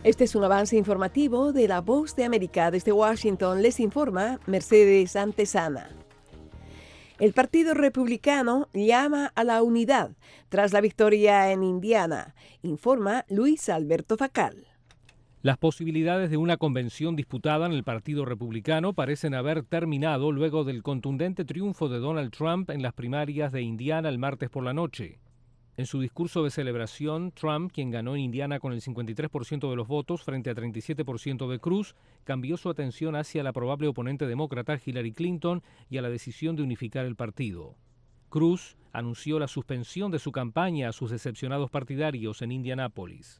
Este es un avance informativo de La Voz de América. Desde Washington les informa Mercedes Antesana. El Partido Republicano llama a la unidad tras la victoria en Indiana, informa Luis Alberto Facal. Las posibilidades de una convención disputada en el Partido Republicano parecen haber terminado luego del contundente triunfo de Donald Trump en las primarias de Indiana el martes por la noche. En su discurso de celebración, Trump, quien ganó en Indiana con el 53% de los votos frente a 37% de Cruz, cambió su atención hacia la probable oponente demócrata Hillary Clinton y a la decisión de unificar el partido. Cruz anunció la suspensión de su campaña a sus decepcionados partidarios en Indianápolis.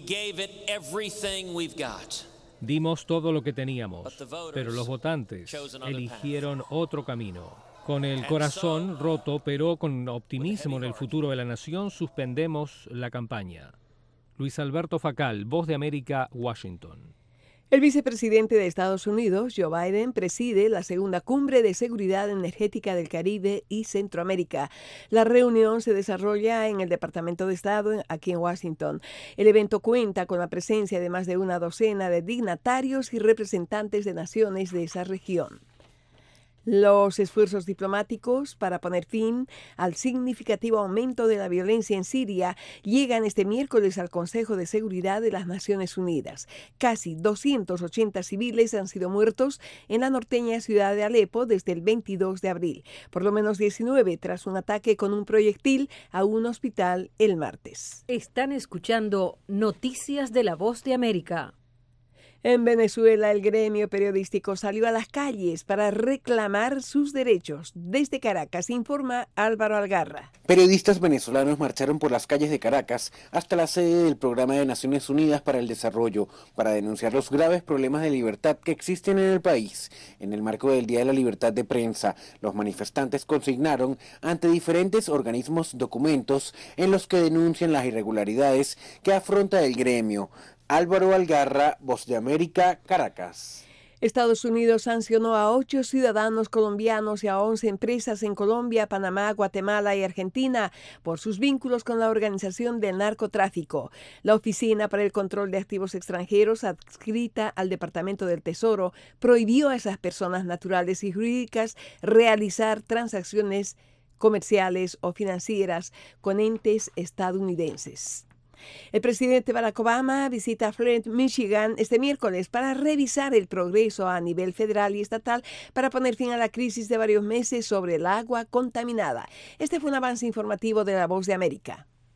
Dimos todo lo que teníamos, pero los votantes eligieron otro camino. Con el corazón roto, pero con optimismo en el futuro de la nación, suspendemos la campaña. Luis Alberto Facal, Voz de América, Washington. El vicepresidente de Estados Unidos, Joe Biden, preside la segunda cumbre de seguridad energética del Caribe y Centroamérica. La reunión se desarrolla en el Departamento de Estado, aquí en Washington. El evento cuenta con la presencia de más de una docena de dignatarios y representantes de naciones de esa región. Los esfuerzos diplomáticos para poner fin al significativo aumento de la violencia en Siria llegan este miércoles al Consejo de Seguridad de las Naciones Unidas. Casi 280 civiles han sido muertos en la norteña ciudad de Alepo desde el 22 de abril, por lo menos 19 tras un ataque con un proyectil a un hospital el martes. Están escuchando Noticias de La Voz de América. En Venezuela, el gremio periodístico salió a las calles para reclamar sus derechos. Desde Caracas, informa Álvaro Algarra. Periodistas venezolanos marcharon por las calles de Caracas hasta la sede del Programa de Naciones Unidas para el Desarrollo para denunciar los graves problemas de libertad que existen en el país. En el marco del Día de la Libertad de Prensa, los manifestantes consignaron ante diferentes organismos documentos en los que denuncian las irregularidades que afronta el gremio. Álvaro Algarra, Voz de América, Caracas. Estados Unidos sancionó a 8 ciudadanos colombianos y a 11 empresas en Colombia, Panamá, Guatemala y Argentina por sus vínculos con la organización del narcotráfico. La Oficina para el Control de Activos Extranjeros, adscrita al Departamento del Tesoro, prohibió a esas personas naturales y jurídicas realizar transacciones comerciales o financieras con entes estadounidenses. El presidente Barack Obama visita Flint, Michigan, este miércoles para revisar el progreso a nivel federal y estatal para poner fin a la crisis de varios meses sobre el agua contaminada. Este fue un avance informativo de La Voz de América.